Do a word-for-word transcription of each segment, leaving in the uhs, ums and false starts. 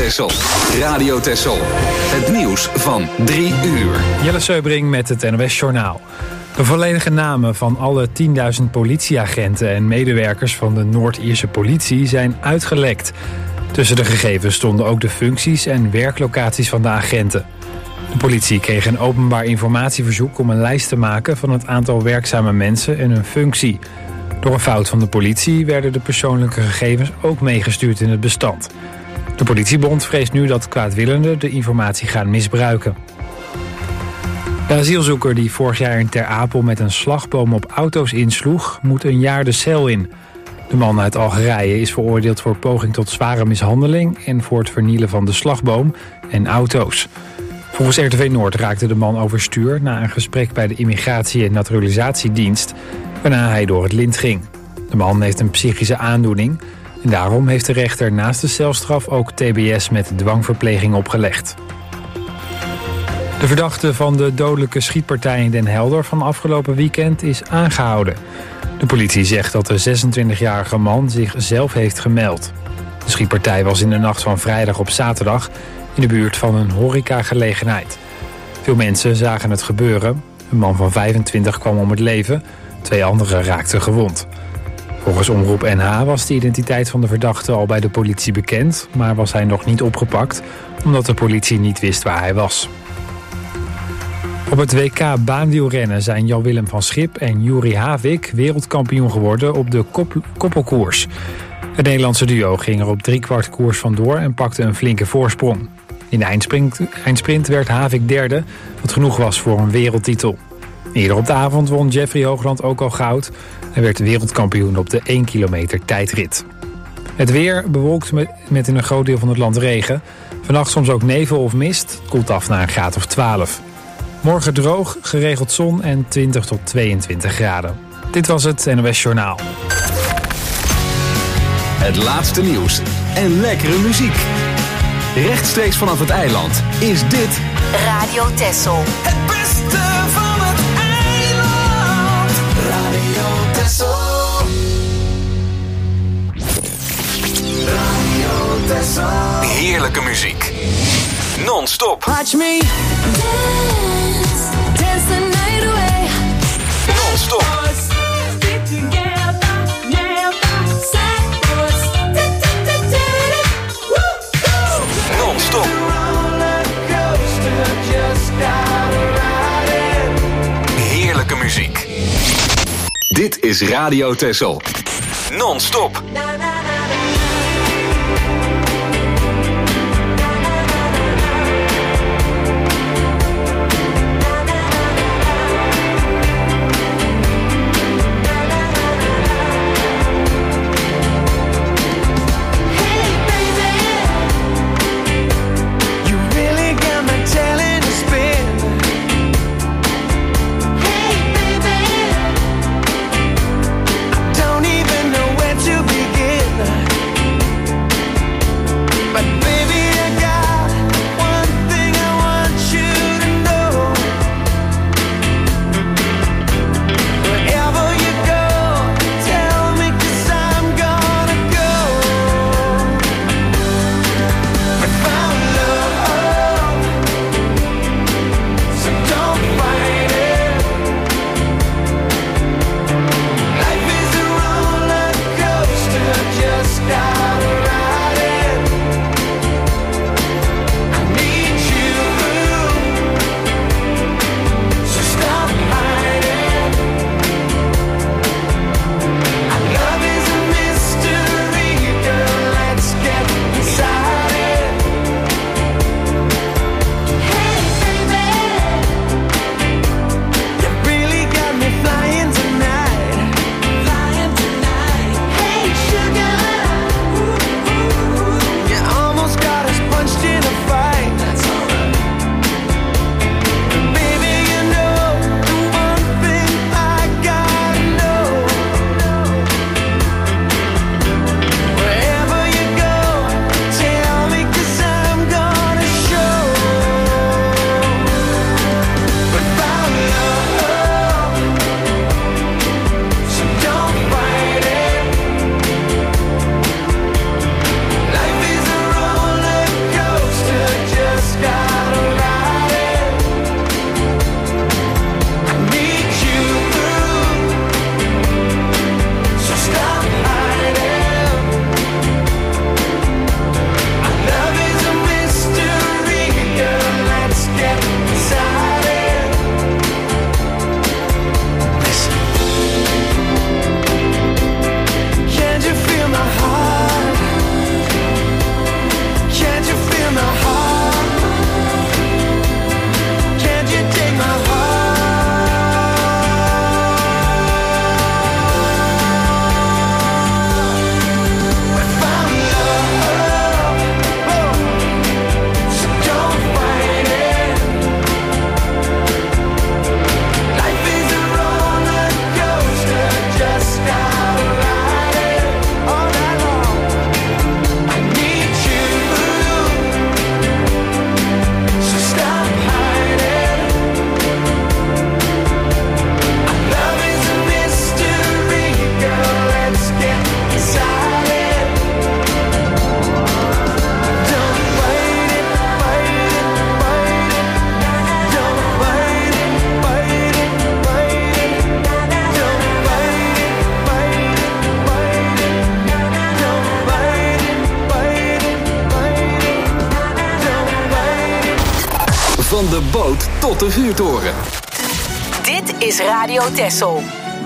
Texel. Radio Texel. Het nieuws van drie uur. Jelle Seubring met het N O S Journaal. De volledige namen van alle tienduizend politieagenten en medewerkers van de Noord-Ierse politie zijn uitgelekt. Tussen de gegevens stonden ook de functies en werklocaties van de agenten. De politie kreeg een openbaar informatieverzoek om een lijst te maken van het aantal werkzame mensen en hun functie. Door een fout van de politie werden de persoonlijke gegevens ook meegestuurd in het bestand. De politiebond vreest nu dat kwaadwillenden de informatie gaan misbruiken. De asielzoeker die vorig jaar in Ter Apel met een slagboom op auto's insloeg, moet een jaar de cel in. De man uit Algerije is veroordeeld voor poging tot zware mishandeling en voor het vernielen van de slagboom en auto's. Volgens R T V Noord raakte de man overstuur na een gesprek bij de Immigratie- en Naturalisatiedienst, waarna hij door het lint ging. De man heeft een psychische aandoening en daarom heeft de rechter naast de celstraf ook T B S met dwangverpleging opgelegd. De verdachte van de dodelijke schietpartij in Den Helder van afgelopen weekend is aangehouden. De politie zegt dat de zesentwintigjarige man zich zelf heeft gemeld. De schietpartij was in de nacht van vrijdag op zaterdag in de buurt van een horecagelegenheid. Veel mensen zagen het gebeuren. Een man van vijfentwintig kwam om het leven. Twee anderen raakten gewond. Volgens Omroep N H was de identiteit van de verdachte al bij de politie bekend, maar was hij nog niet opgepakt, omdat de politie niet wist waar hij was. Op het W K baanwielrennen zijn Jan-Willem van Schip en Juri Havik wereldkampioen geworden op de kop- koppelkoers. Het Nederlandse duo ging er op driekwart koers vandoor en pakte een flinke voorsprong. In de eindsprint, eindsprint werd Havik derde, wat genoeg was voor een wereldtitel. Eerder op de avond won Jeffrey Hoogland ook al goud. Hij werd wereldkampioen op de één kilometer tijdrit. Het weer bewolkt met, met in een groot deel van het land regen. Vannacht soms ook nevel of mist. Het koelt af naar een graad of twaalf. Morgen droog, geregeld zon en twintig tot tweeëntwintig graden. Dit was het N O S Journaal. Het laatste nieuws en lekkere muziek. Rechtstreeks vanaf het eiland is dit Radio Texel. Het beste van het eiland. Radio Texel. Radio Texel. heerlijke muziek. Non-stop. Watch me dance, dance the night away. Non-stop. Non-stop. Heerlijke muziek. Dit is Radio Texel. Non-stop. Don't even know where to begin. Van de boot tot de vuurtoren. Dit is Radio Texel.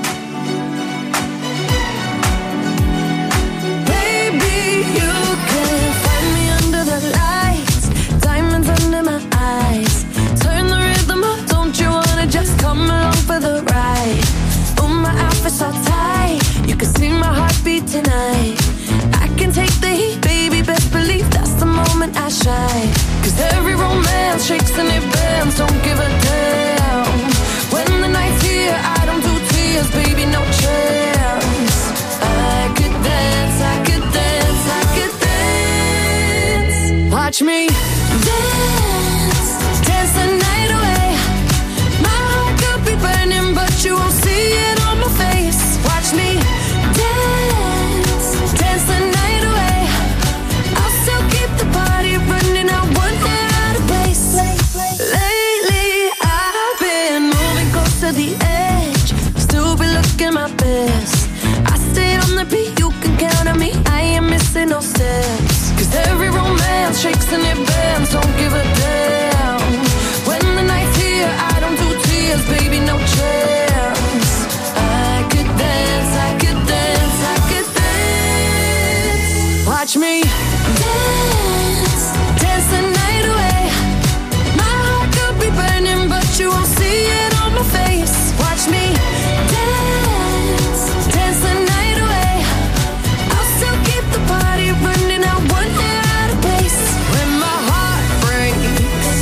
Baby, you can find me under the lights, diamonds under my eyes. Turn the rhythm up, don't you wanna just come along for the ride? Oh, my outfit's all tight, you can see my heartbeat tonight. I can take the heat, baby, best believe that's the moment I shine. Cause every romance shakes and it bends, don't give a damn. When the night's here, I don't do tears, baby, no chance. I could dance, I could dance, I could dance. Watch me dance, dance the night away. My heart could be burning, but you won't see it on my face. Watch me dance, dance the night away. I'll still keep the party running, I won't get out of place. Lately, I've been moving close to the edge, still be looking my best. I stay on the beat, you can count on me, I ain't missing no steps. Cause every romance shakes and it bends, don't give a damn. When the night's here, I don't do tears, baby, no chance. I could dance, I could dance, I could dance. Watch me dance, dance the night away. My heart could be burning, but you won't see it on my face. Watch me dance, dance the night away. I'll still keep the party running, I won't get out of place. When my heart breaks,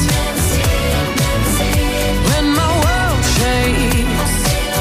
when my world shakes,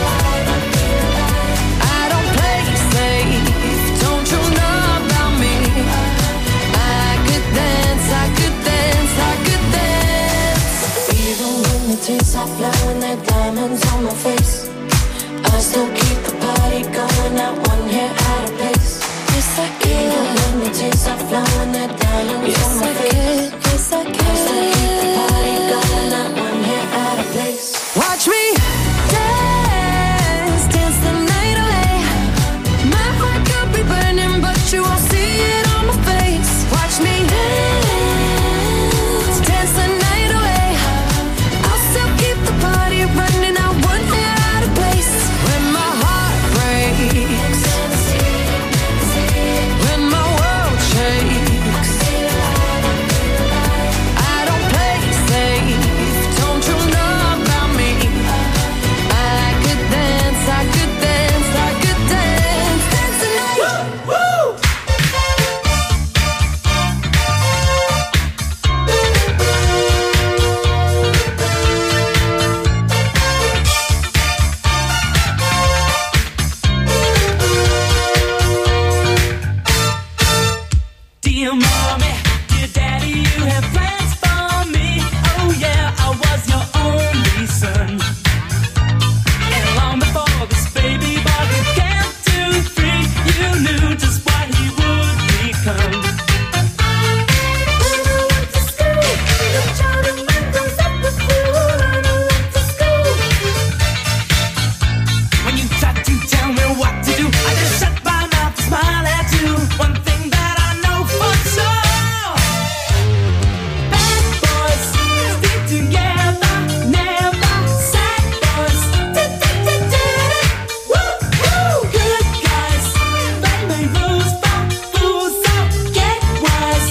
I don't play safe, don't you know about me? I could dance, I could dance, I could dance. Even when the tears are flowing, they're diamonds on my face, I still keep the party going, not one hair out of place. Yes, I can. Even when the tears are flowing, they're diamonds yes, on my I face. Can. Yes, I can. I still keep the party going, not one hair out of place. Watch me dance, dance the night away. My heart could be burning, but you won't see it on my face. Watch me dance, dance the night away. I'll still keep the party running, I won't get out of place. When my heart breaks, when my world shakes, I don't play safe, don't you know about me? I could dance, I could dance, I could dance, dance the night. Woo, woo. Dear mommy, dear daddy, you have plans for me. Oh yeah, I was your only son. And long before this baby boy could count to three, you knew just what he would become. When I went to school, the child of mine grows up with you. When I went to school, when you tried to tell me what to do, I just shut my mouth and smile at you. One thing that I know for sure, bad boys stick together, never sad boys. Woo, woo. Good guys, they may lose, but fools so get wise.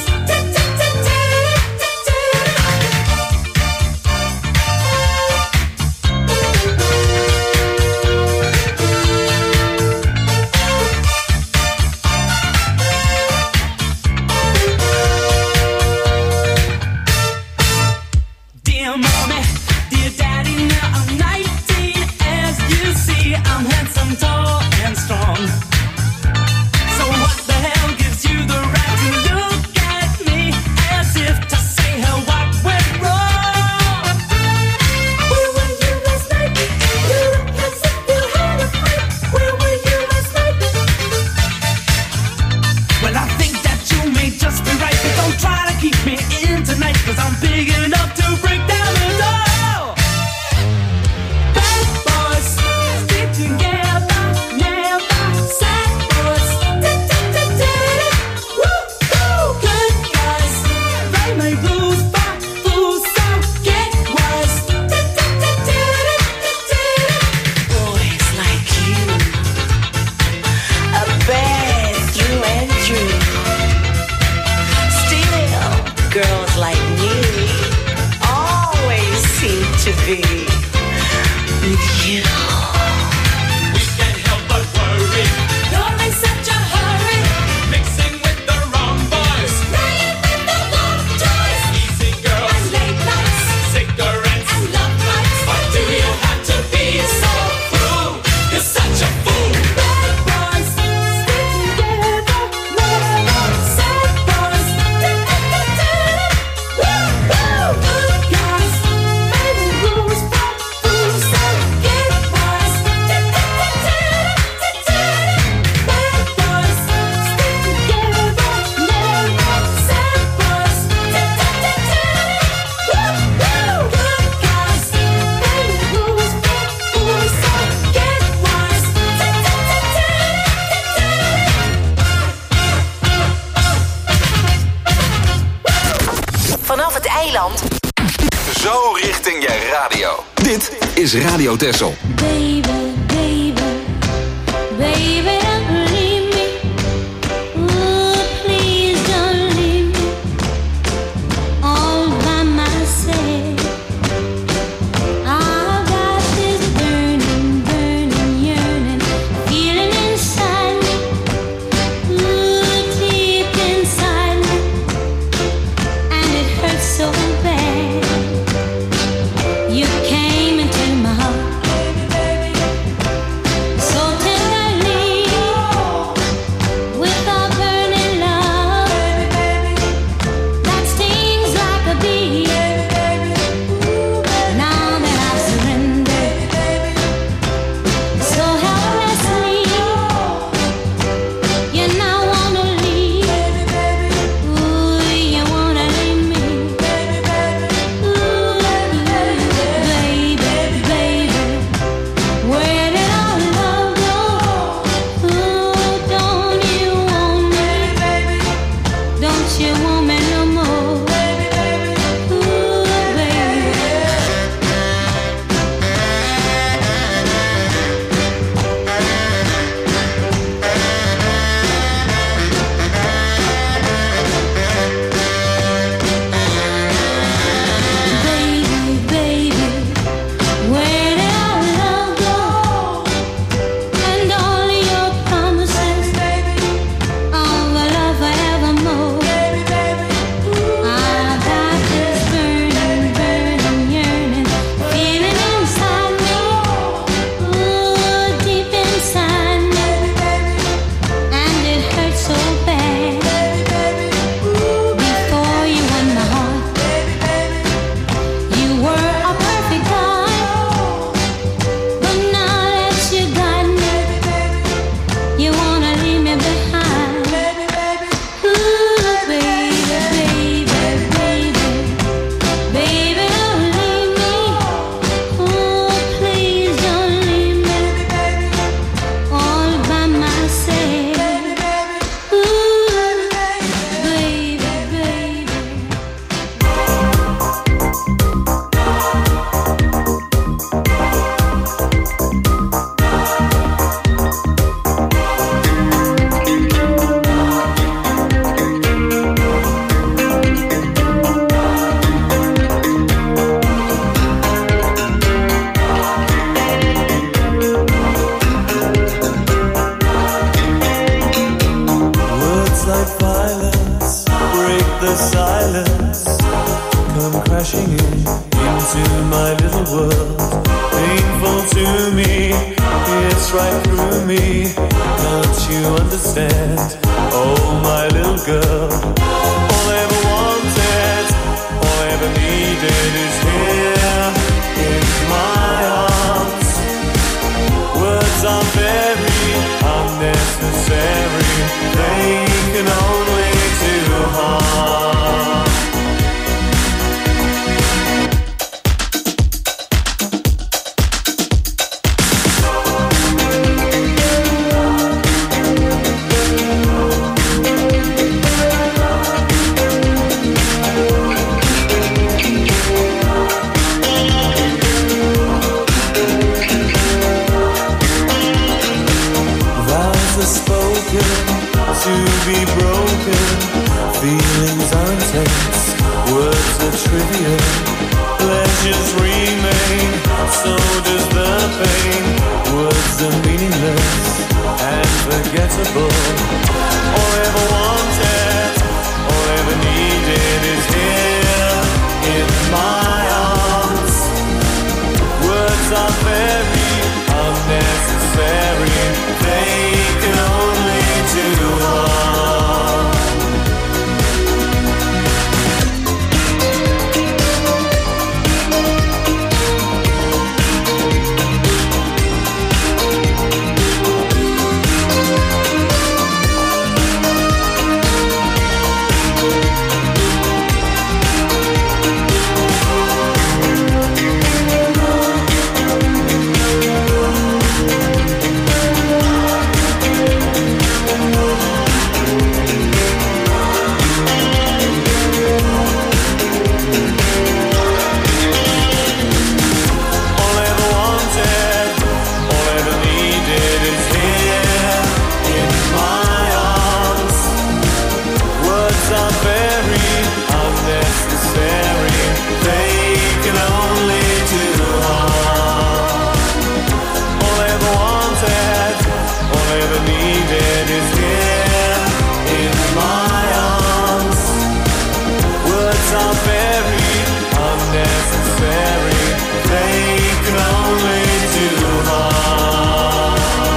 Dear mommy, dear daddy, now I'm nineteen. As you see, I'm handsome, tall, and strong. So what the hell gives you the right to look at me as if to say, hey, what went wrong? Where were you last night? You look as if you had a fight. Where were you last night? Well, I think that you may just be right, but don't try to keep me in tonight, cause I'm big enough to break down the door. Bad boys stick together, never sad boys. Woo, woo. Good guys, they may lose, but fools so get to be with you. We can't help but worry. You're in such a hurry. Mixing with the wrong boys. Playing with the wrong toys. Easy girls. And late nights. Cigarettes. And love bites. Why do you have to be so cruel? You're such a fool. Bad boys stick together. Sad boys. Woo-hoo. Good guys make rules, but fools don't get wise. Bad boys stick together. Sad boys. Woo-hoo. Good guys make rules, but fools don't get wise. Vanaf het eiland Zo richting je radio. Dit is Radio Texel. Baby, baby, baby, don't leave me. Ooh, please don't leave me all by myself. I've got this burning, burning yearning feeling inside me. Ooh, deep inside me, and it hurts so bad. You came into my heart so tenderly with a burning love that stings like a bee. Now that I've surrendered so helplessly, you now wanna leave. Ooh, you wanna leave me. Ooh, baby, baby, where did our love go? Ooh, don't you want me? Don't you want me no more? Ooh, baby. Baby, baby, where did our love go? And all your promises of a love forevermore. I've got this burning, burning yearning feeling inside me. Ooh, deep inside me, and it hurts so bad. Before you won my heart, you were a perfect guy, but now that you got me, you wanna leave me behind. Ooh, baby, baby, baby, baby, don't leave me. Oh, please don't leave me all by myself. Ooh, baby, baby. Words like violence break the silence, come crashing in into my little world. Painful to me, it's right through me. Don't you understand? Oh, my little girl. All I ever wanted, all I ever needed is here in my arms. Words are very unnecessary. They can only do harm. necessary. They can only do harm.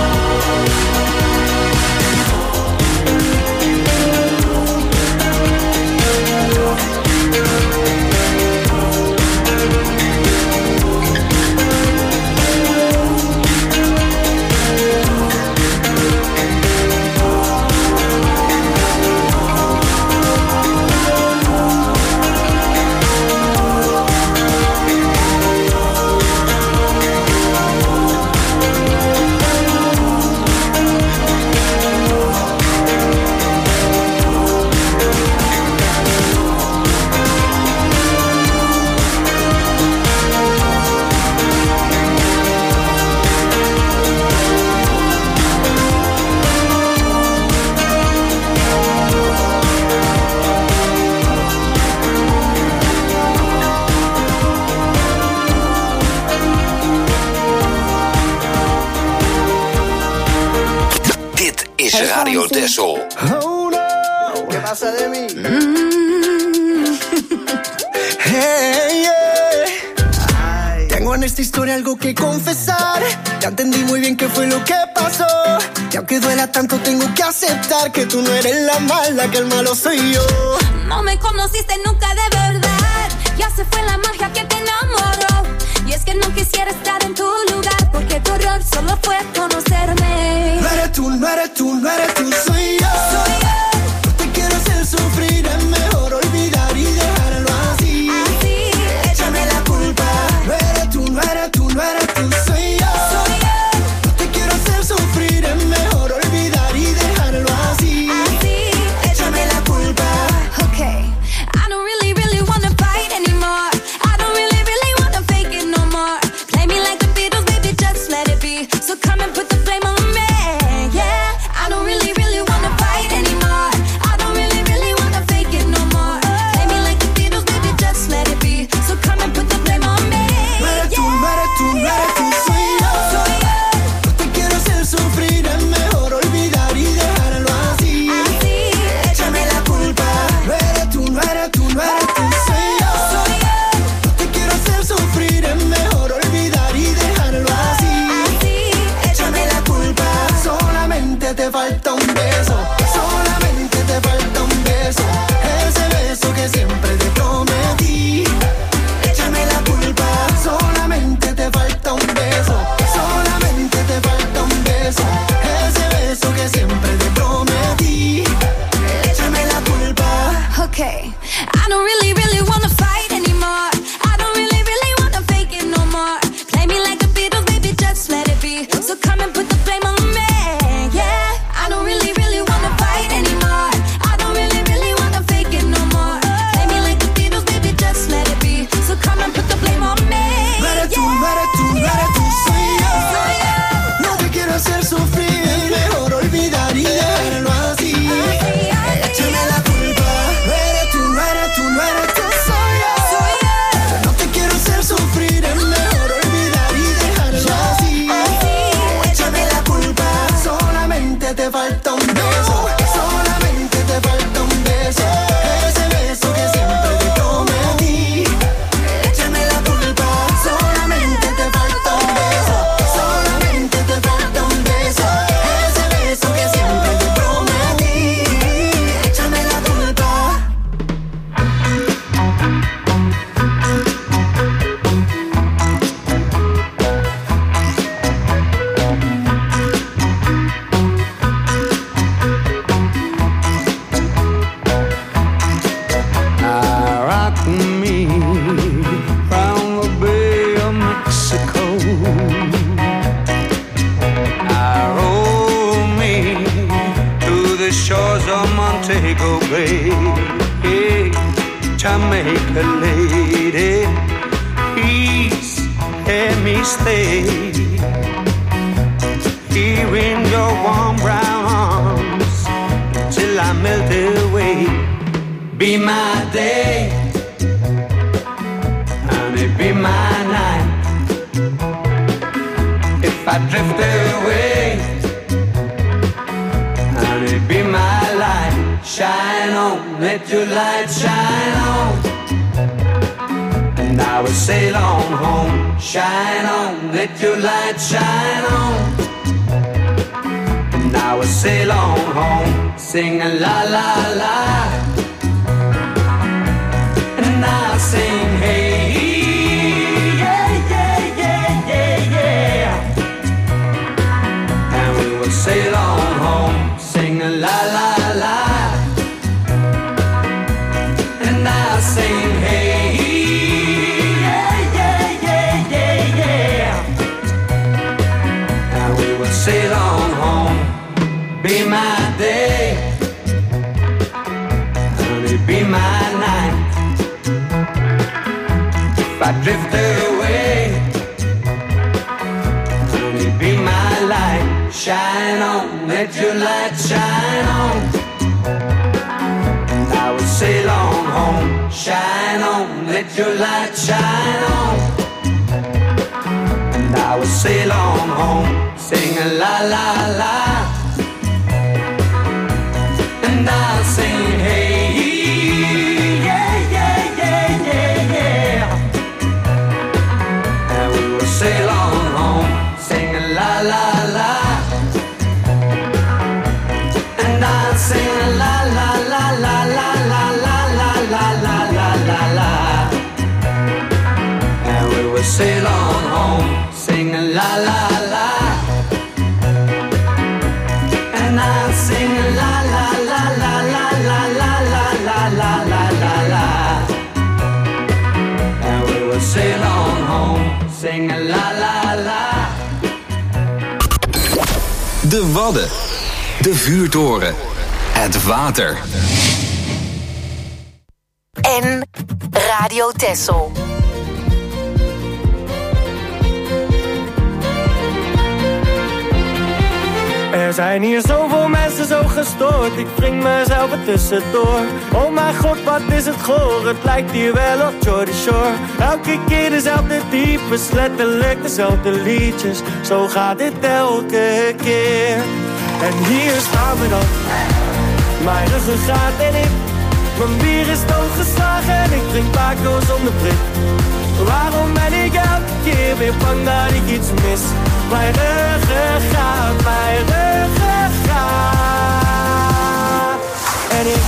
Radio Texel. Oh no, ¿qué pasa de mí? Mm. Hey, yeah. Ay. Tengo en esta historia algo que confesar. Ya entendí muy bien qué fue lo que pasó. Y aunque duela tanto tengo que aceptar que tú no eres la mala, que el malo soy yo. No me conociste nunca de verdad. Ya se fue la magia que te enamoró. Y es que no quisiera estar en tu lugar, porque tu error solo fue conocerme. No eres tú, no eres tú, no eres tú, soy yo. Soy yo. No te quiero hacer sufrir, es mejor olvidar y dejarlo así. Así. Échame la culpa. No eres tú, no eres tú, no eres tú, soy yo. Soy yo. No te quiero hacer sufrir, es mejor olvidar y dejarlo así. Así. Échame la culpa. Okay. I don't really, really wanna fight anymore. I don't really, really wanna fake it no more. Play me like the Beatles, baby, just let it be. So come and put the blame on me. Yeah. I don't really, really wanna fight anymore. I don't really, really wanna fake it no more. Play me like the Beatles, baby, just let it be. So come and put the blame on me. No eres tú, no eres tú, no eres tú, soy yo. Soy yo. No te quiero hacer sufrir, es mejor olvidar y dejarlo así. Así. Échame la culpa. No eres tú, no eres tú, no eres tú, soy yo. Soy yo. No te quiero hacer sufrir, es mejor olvidar y dejarlo así. Así. Échame la culpa. Solamente te falta un beso. Solamente te falta un beso. Ese beso que siempre te prometí. Échame la culpa. Solamente te falta un beso. Solamente te falta un beso. Ese beso que siempre te prometí. Échame la culpa. Okay. I don't really, really wanna fight anymore. I don't really, really wanna fake it no more. Play me like the Beatles, baby, just let it be. So come and put the blame on me. Yeah. I don't really, really wanna fight anymore. I don't really, really wanna fake it no more. Play me like the Beatles, baby, just let it be. So come and put the blame on me. No eres tú, Yeah. no eres tú, no eres tú, soy yo. Soy yo. No te quiero hacer sufrir, es mejor olvidar y dejarlo así. Échame la culpa. No eres tú, no eres tú, no eres tú, soy yo. Soy yo. No te quiero hacer sufrir, es mejor olvidar y dejarlo así. Échame la culpa. Solamente te falta un beso. Solamente te falta un beso. Ese beso que siempre te prometí. Échame la culpa. Solamente te falta un beso. Solamente te falta un beso. Ese beso que siempre te prometí. Échame la culpa. I rock me round the Bay of Mexico. I roll me through the shores of Montego Bay. Hey, Jamaica lady, please let me stay here in your warm brown arms till I melt away. Be my day, and it be my night. If I drift away, and it be my light. Shine on, let your light shine on. And I will sail on home. Shine on, let your light shine on. And I will sail on home, sing a la la la. And I'll sing hey, yeah, yeah, yeah, yeah, yeah. And we will sail on home, sing a la la la. And I'll sing hey, yeah, yeah, yeah, yeah, yeah. And we will sail on home, be my day, honey, be my night. If I drift away, honey, be my light. Shine on, let your light shine on. And I will sail on home. Shine on, let your light shine on. And I will sail on home, sing a la la la. And I'll sing hey, yeah, yeah, yeah, yeah, yeah. And we will sail on home, sing a la la la. And I'll sing a la la la la la la la la la la la la la. And we will sail on home, sing a la la la. And I'll sing a la la la la la la la la la la la la la. And we will sail on home, sing a la la la. De Wadden. De vuurtoren. Het water. En Radio Texel. Er zijn hier zoveel mensen zo gestoord, ik wring mezelf er tussendoor. Oh mijn god, wat is het goor, het lijkt hier wel op Jordy Shore. Elke keer dezelfde types, letterlijk dezelfde liedjes. Zo gaat dit elke keer. En hier staan we dan, mijn ruggengraat en ik. Mijn bier is doodgeslagen en ik drink Paco zonder prik. Waarom ben ik elke keer weer bang dat ik iets mis? Mijn ruggengraat, mijn ruggengraat. En ik...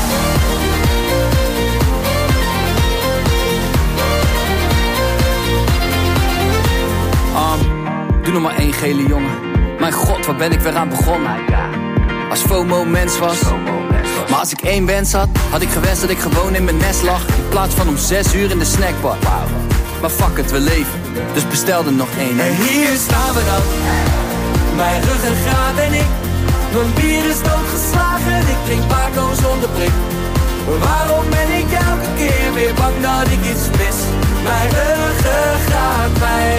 Um, doe nog maar één gele jongen. Mijn god, waar ben ik weer aan begonnen? Als FOMO mens was. Maar als ik één wens had, had ik gewenst dat ik gewoon in mijn nest lag. In plaats van om zes uur in de snackbar. Maar fuck het, we leven, dus bestel er nog één. En hier staan we dan, mijn ruggengraat en ik. Mijn bier is doodgeslagen, ik drink Paco zonder prik. Waarom ben ik elke keer weer bang dat ik iets mis? Mijn ruggengraat, mijn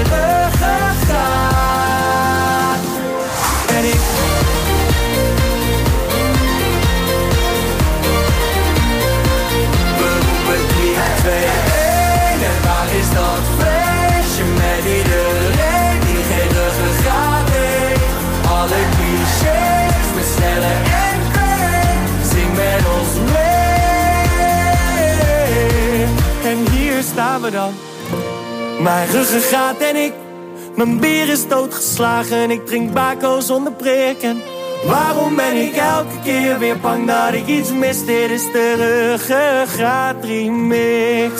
ruggengraat. En ik... We roepen drie, twee, één. En waar is dat feestje met iedereen die geen ruggengraat heeft? Alle clichés met snelle en kreeg. Zing met ons mee. En hier staan we dan, mijn ruggengraat en ik. Mijn bier is doodgeslagen, ik drink Baco zonder prik. En waarom ben ik elke keer weer bang dat ik iets mis? Dit is de ruggengraat remix.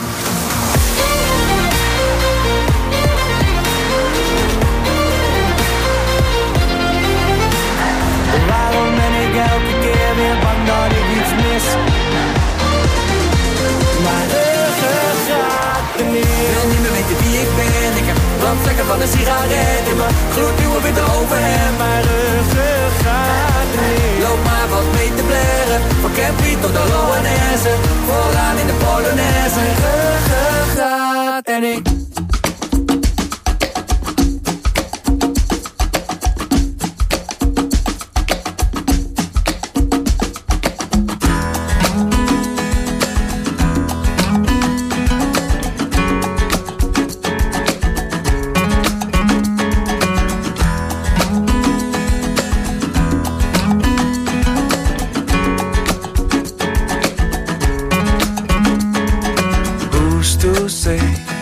Waarom ben ik elke keer weer bang dat ik iets mis? Mijn ruggengraat remix. Ik wil niet meer weten wie ik ben. Ik heb brandvlekken van een sigaret in mijn gloednieuwe witte overhemd. Mijn ruggengraat remix. Loop maar wat mee te blaren, van Campy tot de Loanesse. Vooraan in de Polonaise. Mijn ruggengraat en ik. Who's to say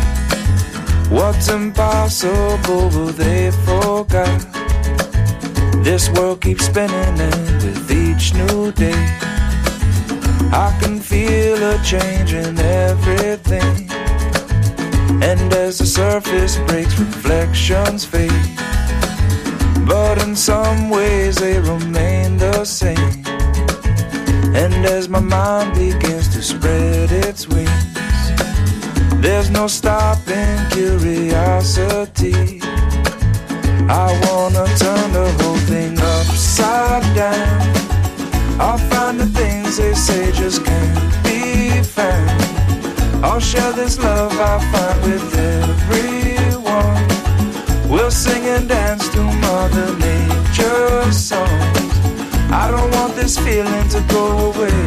What's impossible, but they forgot. This world keeps spinning, and with each new day I can feel a change in everything. And as the surface breaks, reflections fade, but in some ways they remain the same. And as my mind begins to spread its wings, there's no stopping curiosity. I wanna turn the whole thing upside down. I'll find the things they say just can't be found. I'll share this love I find with everyone. We'll sing and dance to Mother Nature's songs. I don't want this feeling to go away.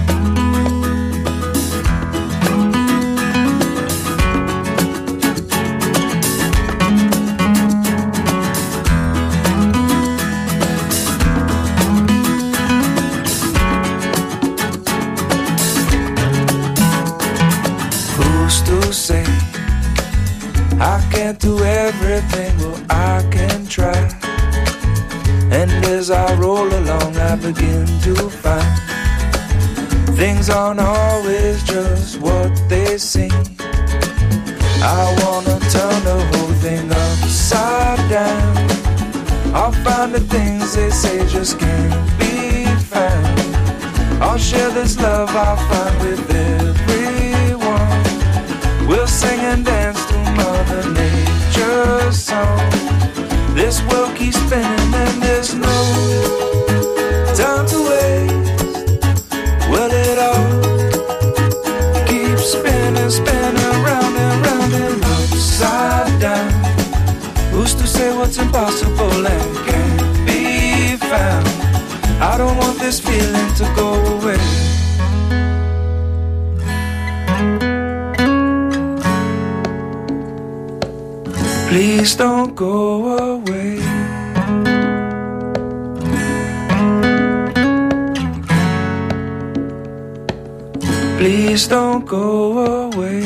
Say I can't do everything, well I can try. And as I roll along I begin to find things aren't always just what they seem. I wanna turn the whole thing upside down. I'll find the things they say just can't be found. I'll share this love I find with everyone. We'll sing and dance to Mother Nature's song. This world keeps spinning and there's no time to waste. Well, it all keeps spinning, spinning round and round and upside down. Who's to say what's impossible and can't be found? I don't want this feeling to go away. Please don't go away. Please don't go away.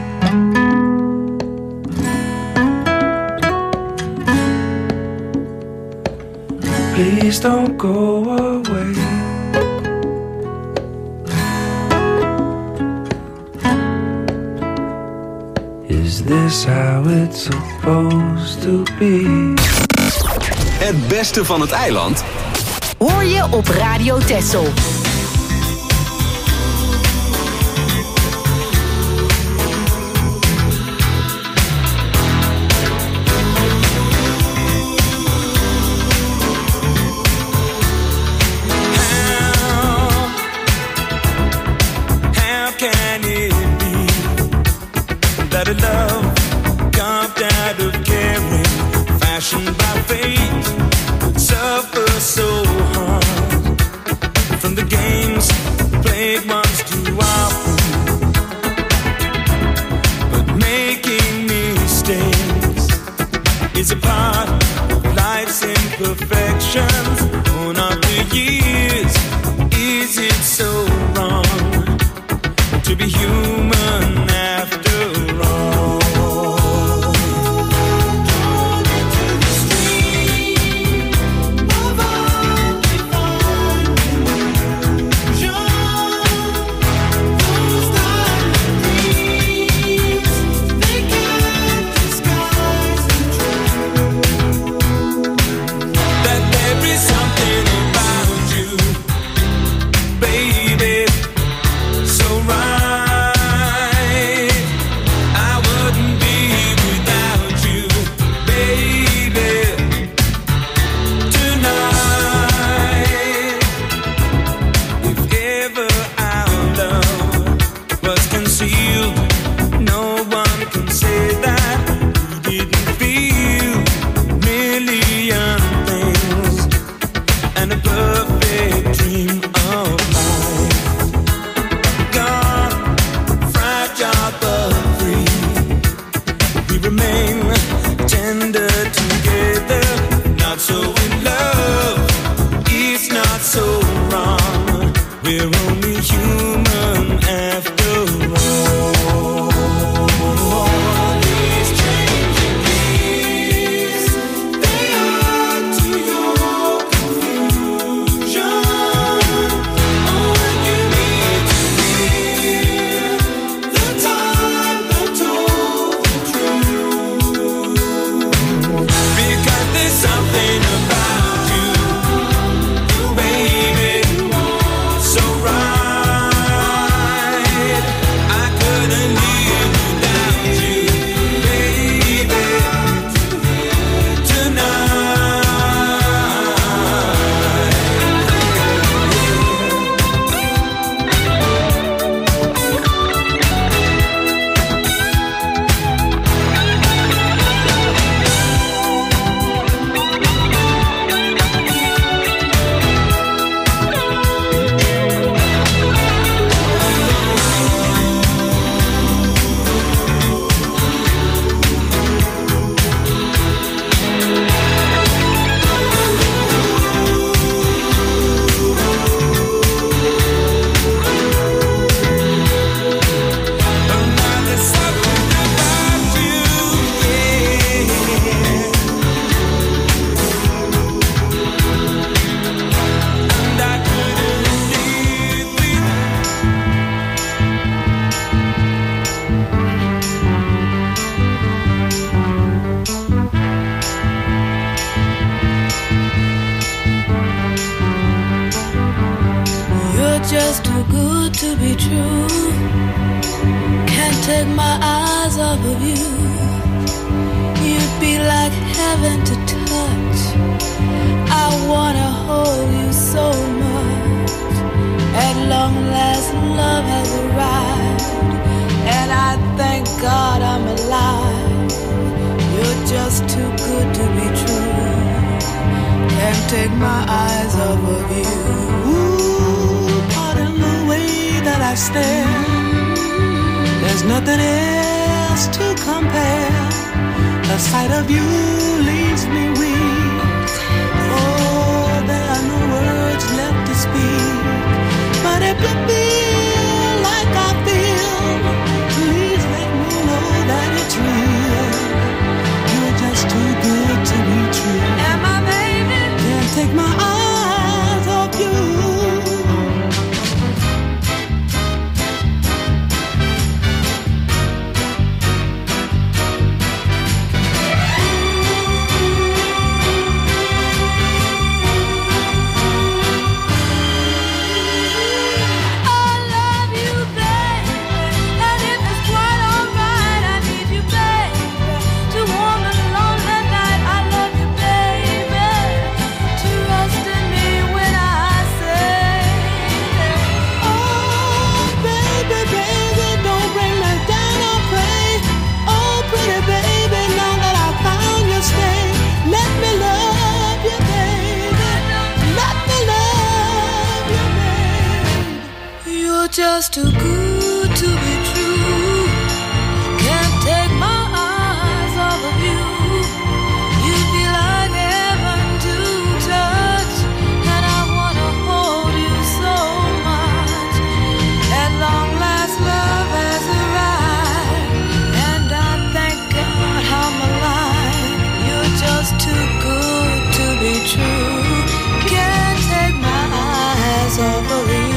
Please don't go away. Is this how it's supposed to be? Het beste van het eiland hoor je op Radio Texel. That a love carved out of caring, fashioned by fate, would suffer so hard from the games played once too often. But making mistakes is a part of life's imperfections. On after years, is it so wrong to be human after all? too good to be true. Can't take my eyes off of you. You'd be like heaven to touch. I wanna hold you so much. At long last, love has arrived, and I thank God I'm alive. You're just too good to be true. Can't take my eyes off of you. Ooh, pardon the way that I stare. There's nothing else to compare. The sight of you leaves me weak. Oh, there are no words left to speak. But if you feel like I feel, please let me know that it's real. You're just too good to be true. And my baby can't take my eyes off you. Just too good to be true. Can't take my eyes off of you. You'd be like heaven to touch, and I wanna hold you so much. At long last, love has arrived, and I thank God I'm alive. You're just too good to be true. Can't take my eyes off of you.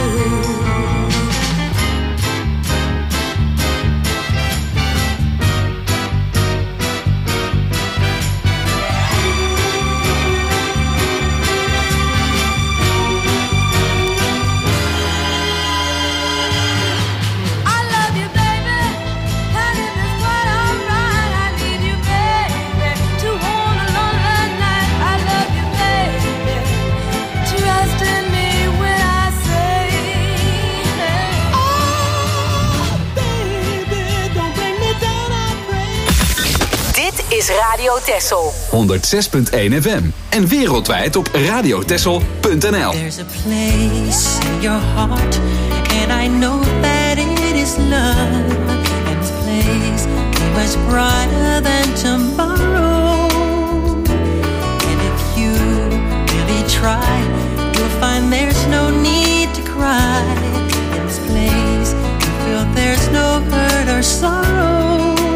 Is Radio Texel. honderdzes punt één F M en wereldwijd op radiotexel punt n l. There's a place in your heart and I know that it is love. And this place is much brighter than tomorrow. And if you really try, you'll find there's no need to cry. In this place, you feel there's no hurt or sorrow.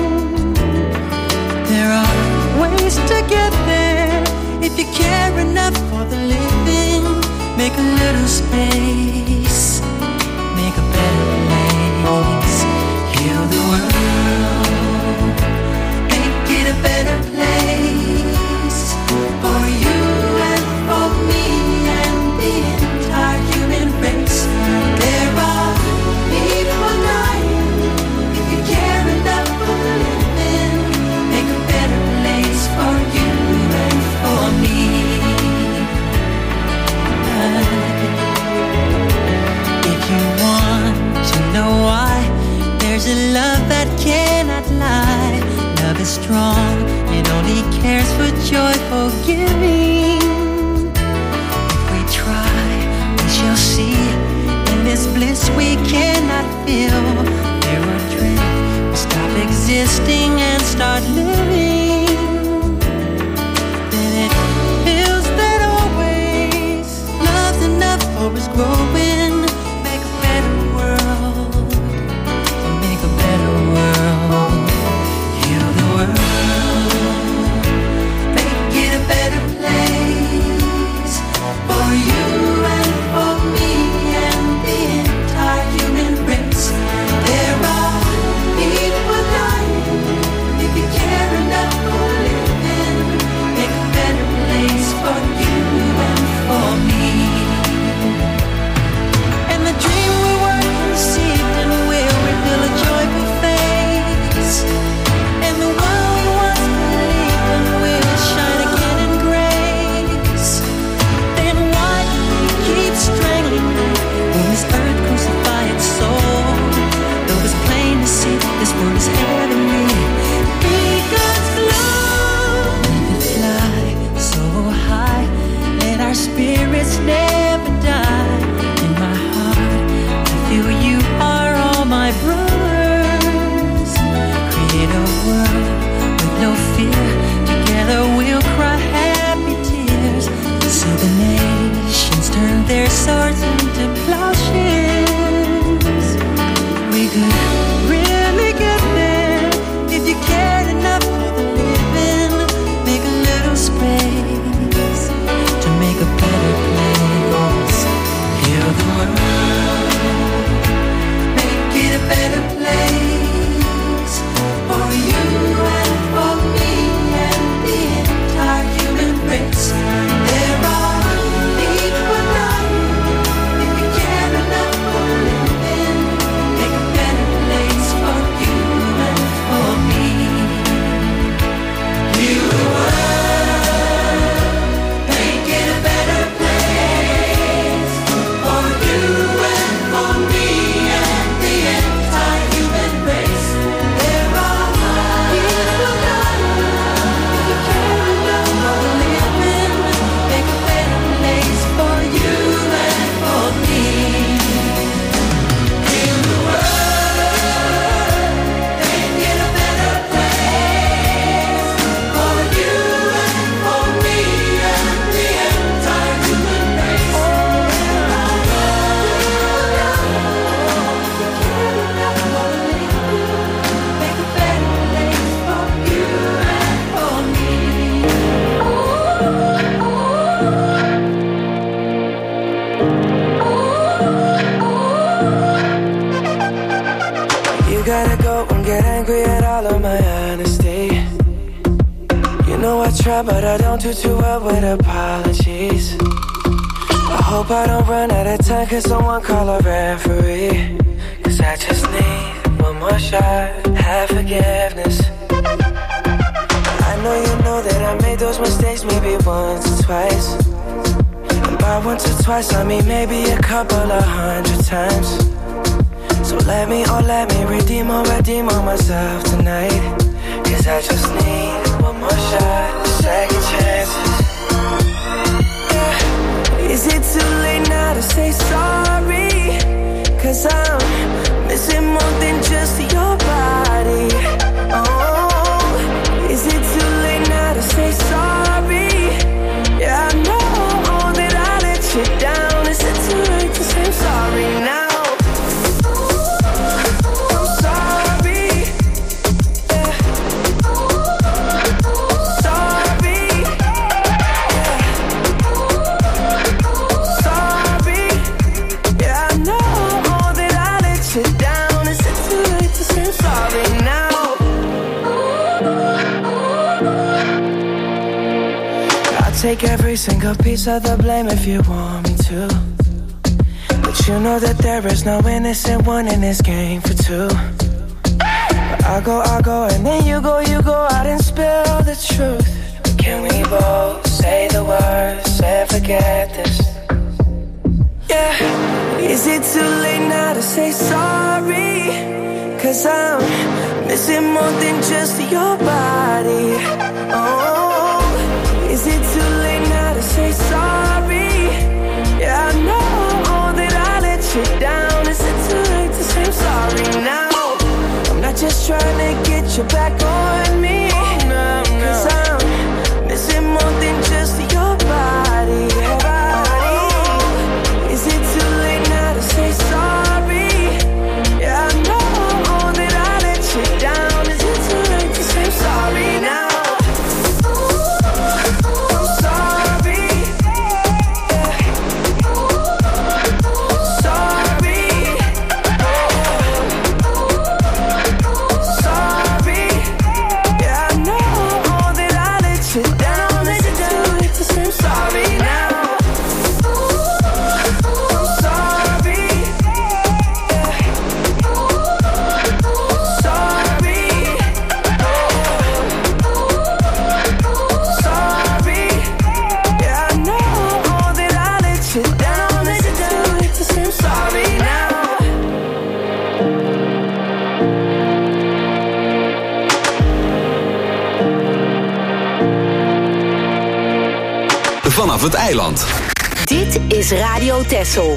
There are ways to get there if you care enough for the living. Make a little space, make a better place. Heal the world, make it a better place for you and for me and the entire human race. There are people dying if you care enough for the living. Make a better place for you and for me. If you want to know why, there's a love that cannot lie. Love is strong, it only cares for joyful giving. If we try, we shall see. In this bliss we cannot feel. There are dreams, we stop existing and start living. Then it feels that always love's enough for us growing. Make a better world, make a better world. Heal the world, make it a better place for you and for me and the entire human race. There are people dying if you care enough try, but I don't do too well with apologies. I hope I don't run out of time, cause someone call a referee. Cause I just need one more shot, have forgiveness. I know you know that I made those mistakes maybe once or twice. And by once or twice I mean maybe a couple of hundred times. So let me, oh let me redeem or redeem on myself tonight. Cause I just need one more shot, second chances. Yeah. Is it too late now to say sorry? Cause I'm missing more than just your body. Oh, is it too late now to say sorry? Yeah, I know that I let you down. Is it too late to say I'm sorry now? Take every single piece of the blame if you want me to. But you know that there is no innocent one in this game for two. But I go, I go, and then you go, you go out and spill the truth. But can we both say the words and forget this? Yeah, is it too late now to say sorry? Cause I'm missing more than just your body. Oh, is it too late now to say sorry? Yeah, I know that I let you down. Is it too late to say I'm sorry now? I'm not just trying to get you back on me. No, no. Cause I'm missing more than just your body. Oh, is it too late now to say sorry? Yeah, I know that I let you down. Is it too late to say I'm sorry now? Vanaf het eiland. Dit is Radio Texel.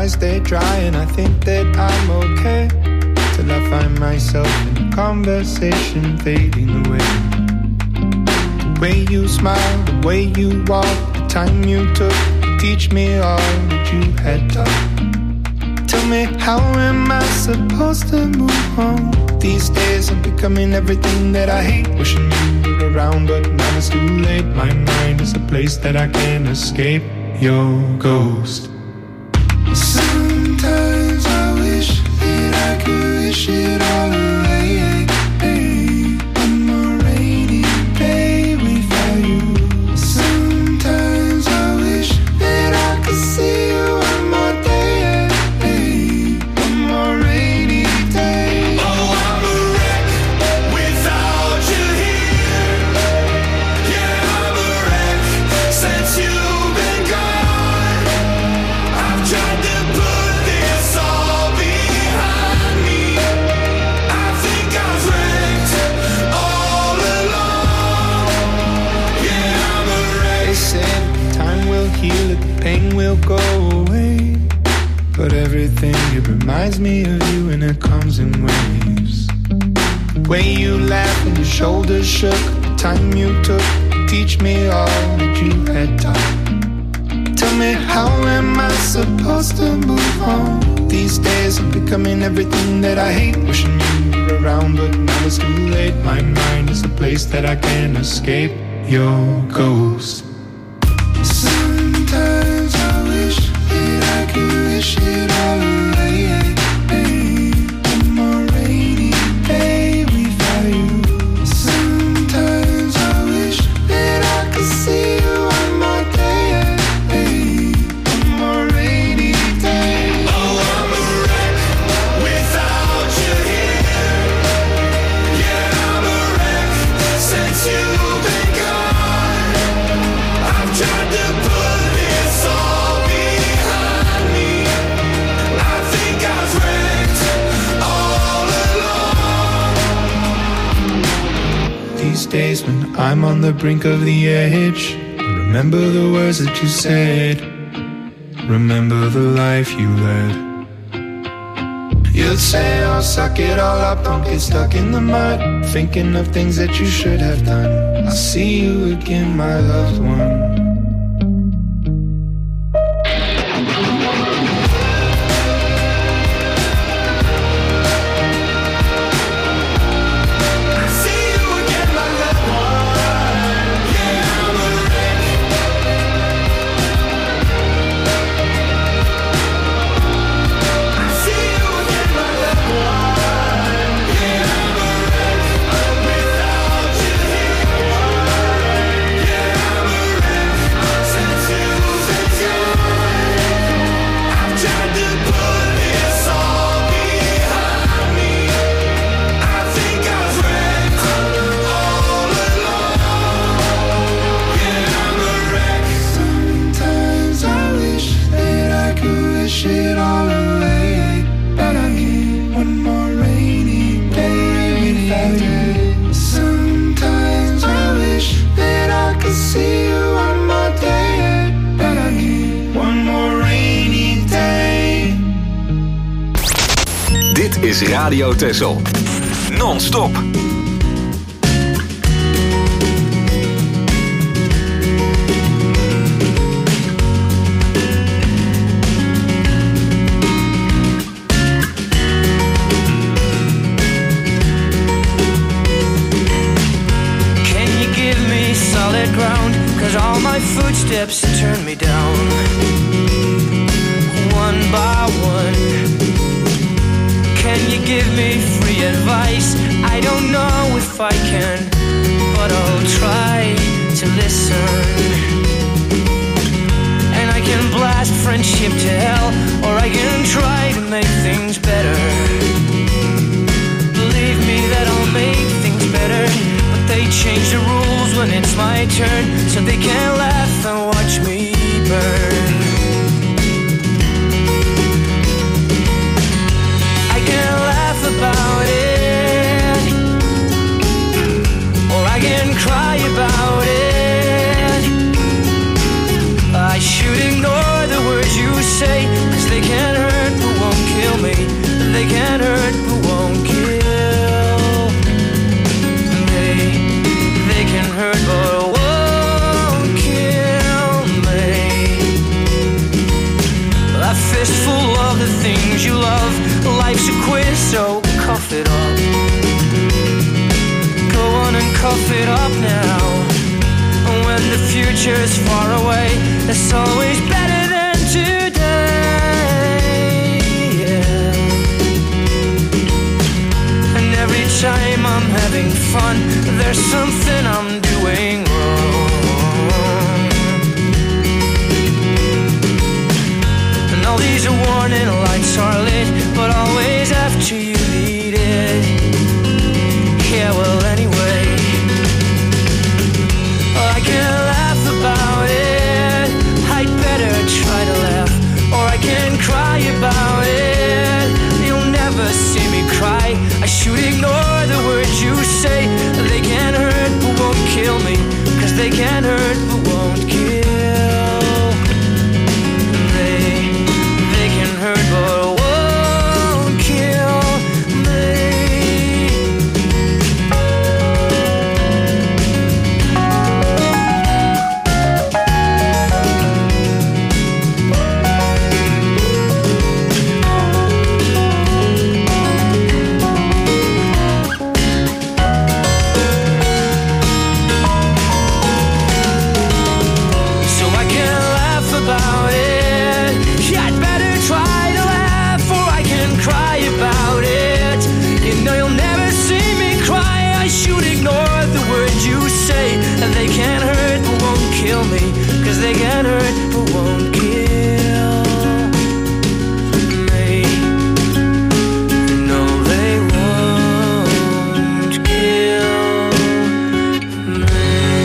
eyes, they're dry, and I think that I'm okay. Till I find myself in a conversation fading away. The way you smile, the way you walk, the time you took to teach me all that you had taught. Tell me, how am I supposed to move on? These days I'm becoming everything that I hate. Wishing you were around, but now it's too late. My mind is a place that I can't escape. Your ghost. Sometimes I wish that I could wish it all away. One more rainy day without you. Sometimes I wish that I could see you one more day. One more rainy day. Oh, I'm a wreck without you here. Yeah, I'm a wreck since you've been gone. I've tried to put this all behind me. I think I've wrecked all along. Yeah, I'm a wreck. They said time will heal it, the pain will go away. But everything, it reminds me of you, and it comes in waves. The way you laughed and your shoulders shook, the time you took to teach me all that you had taught. Tell me, how am I supposed to move on? These days I'm becoming everything that I hate. Wishing you were around, but now it's too late. My mind is a place that I can't escape. Your ghost. Sometimes I wish that I could wish it all away. One more rainy day without you. Sometimes I wish that I could see you one more day. One more rainy day. Oh, I'm a wreck without you here. Yeah, I'm a wreck since you've been gone. I've tried to put this all behind me. I think I've wrecked all along. These days when I'm on the brink of the edge, I remember the words that you said. Remember the life you led. You'd say, oh, suck it all up, don't get stuck in the mud. Thinking of things that you should have done. I'll see you again, my loved one. Is Radio Texel. Non-stop. Footsteps turn me down one by one. Can you give me free advice? I don't know if I can, but I'll try to listen. And I can blast friendship to hell, or I can try to make things better. Believe me that I'll make things better, but they change the rules when it's my turn, so they can't laugh and watch me burn. I can laugh about it, or I can cry about it. I should ignore the words you say, 'cause they can't life's a quiz, so cough it up. Go on and cough it up now. And when the future's far away, it's always better than today. Yeah. And every time I'm having fun, there's something I'm doing wrong. And all these warning lights are lit, but always after you need it. Yeah, well, anyway, I can laugh about it. I'd better try to laugh, or I can cry about it. You'll never see me cry. I should ignore the words you say. They can't hurt but won't kill me, 'cause they can't hurt but won't kill. They, they can hurt but won't kill me. About it, yeah, I'd better try to laugh, or I can cry about it. You know you'll never see me cry. I should ignore the words you say, and they can't hurt but won't kill me, 'cause they can't hurt but won't kill me. No, they won't kill me.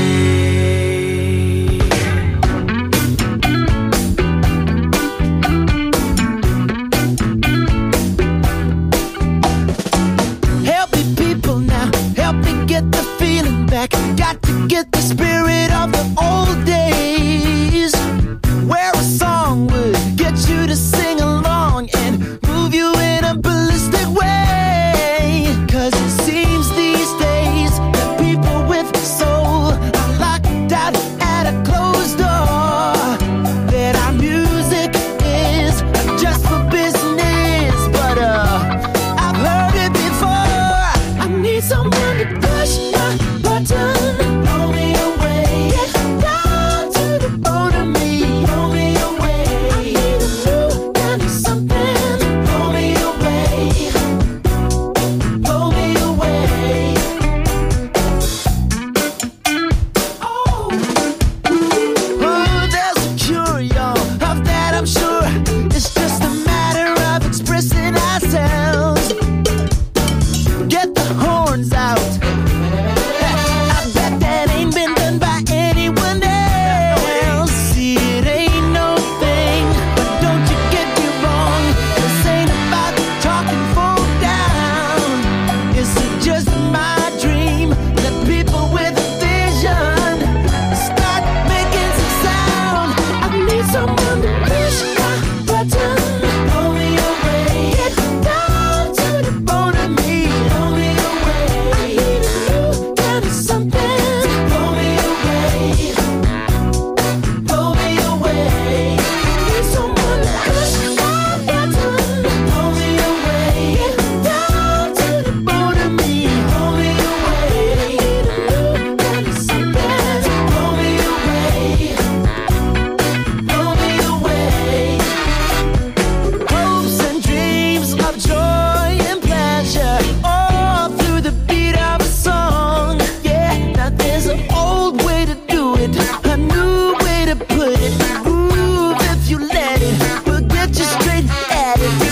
Got to get the spirit of the old days, where a song would get you to sing along and move you in a ballistic way. 'Cause it seems these days that people with soul are locked out at a closed door, that our music is just for business. But uh, I've heard it before. I need someone to push my button. Blow me away. Get down to the bone of me. Blow me away. I need a new kind of something. Blow me away. Blow me away. Oh, oh, there's a cure, y'all. Of that I'm sure. It's just a matter of expressing ourselves.